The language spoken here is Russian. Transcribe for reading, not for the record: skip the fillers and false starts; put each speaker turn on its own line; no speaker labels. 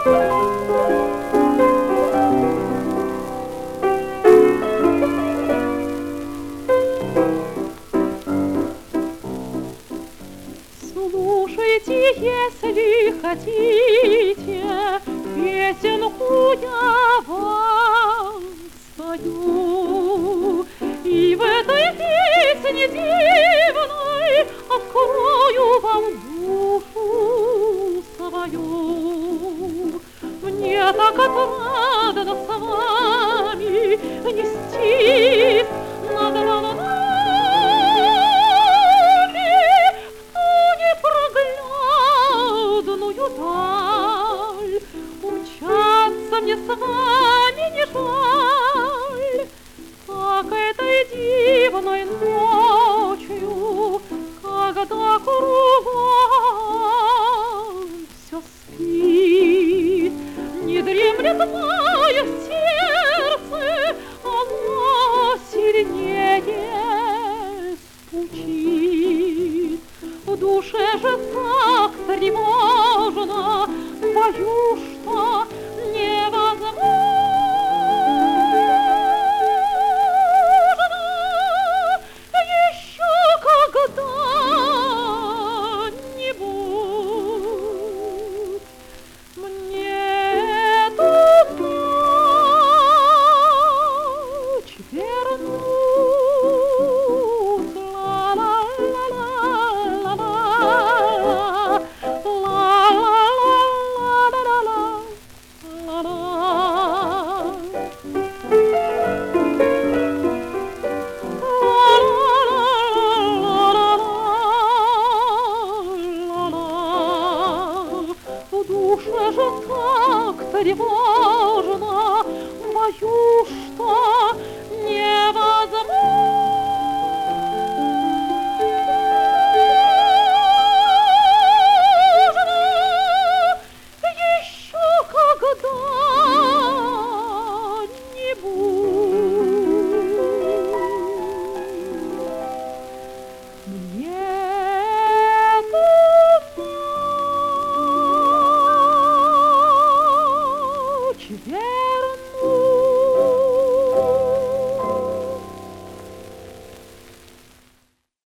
Слушайте, если хотите, песенку я вам спою. И в этой песне дивной открою вам душу свою. Мне так отрадно с вами нестись над волнами в ту непроглядную даль. Умчаться мне с вами не жаль, как этой дивной ночью, когда кругом все спит, не дремлет мое сердце, оно сильнее стучит. В душе же так тревожно, боюсь, что невозможно еще когда-нибудь мне эту ночь вернуть. В душе же так тревожно, боюсь, что